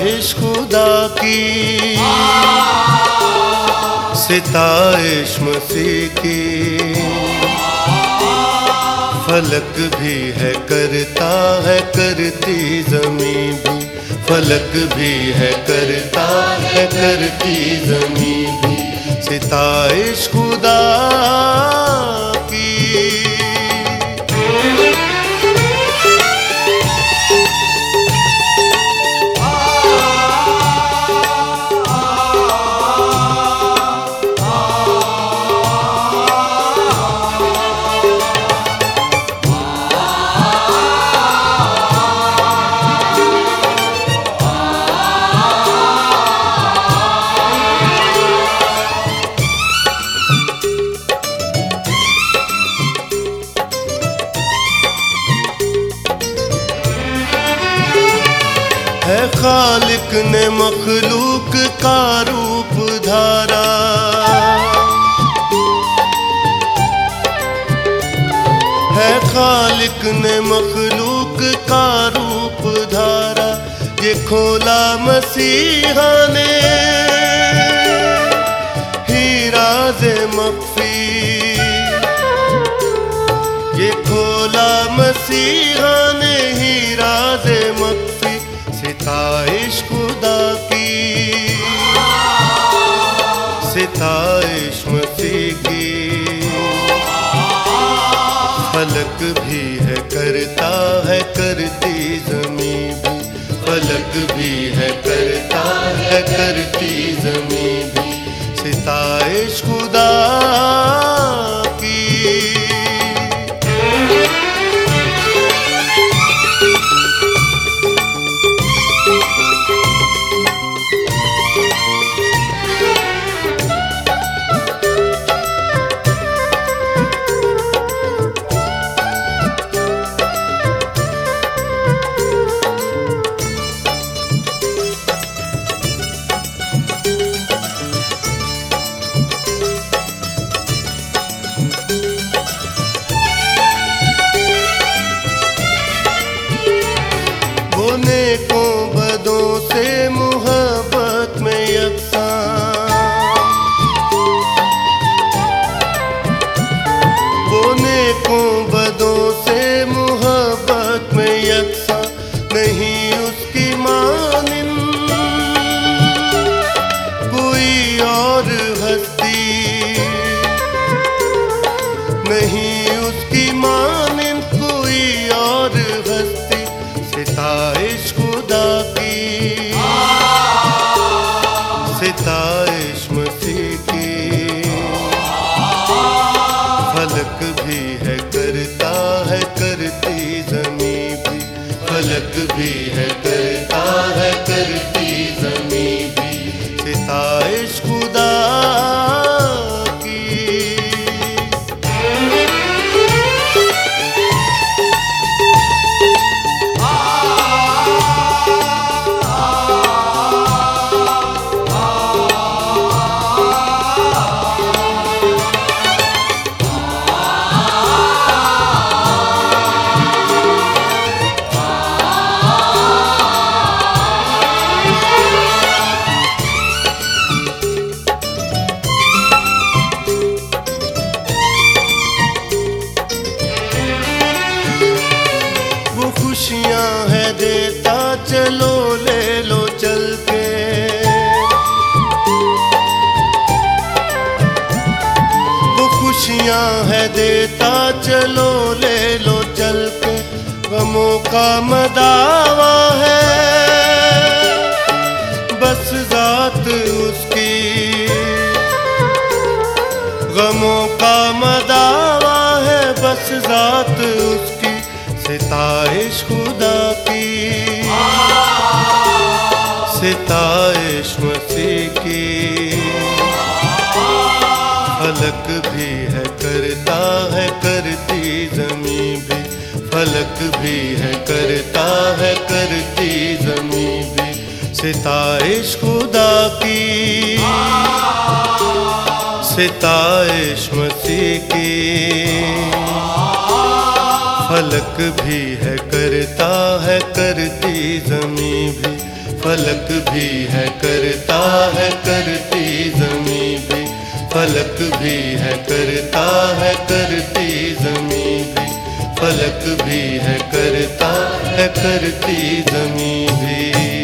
सिताइश खुदा की, सिताइश मसीह की। फलक भी है करता है करती ज़मीं भी, फलक भी है करता है करती ज़मीं भी, सिताइश खुदा की। है खालिक ने मखलूक का रूप धारा, है खालिक ने मखलूक का रूप धारा। ये खोला मसीहा ने हीराज़े मख्फी, ये खोला मसीहा ने हीराज़े मख्फी, सिताइश खुदा की, सिताइश मसीह की। फलक भी है करता है करती ज़मीं भी, फलक भी है करता है करती ज़मीं भी, सिताइश खुदा की। नेकों बदों से मुहब्बत में यकसां, वो नेकों बदों से मुहब्बत में यकसां, नहीं उसकी मानिंद कोई और हस्ती, नहीं उसकी मानिंद कोई और हस्ती, सिताइश खुदा की, सिताइश मसीह की। फलक भी है करता है करती ज़मीं भी, फलक भी है करता है करती ज़मीं भी, सिताइश खुदा की। खुशियाँ है देता चलो ले लो चल के, वो खुशियाँ है देता चलो ले लो चल के। गमों का मदावा है बस ज़ात उसकी, गमों का मदावा है बस ज़ात उसकी, सिताइश खुदा की, सिताइश मसीह की। फलक भी है करता है करती ज़मीं भी, फलक भी है करता है करती ज़मीं भी, सिताइश खुदा की, सिताइश मसीह की। फलक भी है करता है करती ज़मीं भी, फलक भी है करती ज़मीं भी, फलक भी है करती ज़मीं भी, फलक भी है करती ज़मीं भी।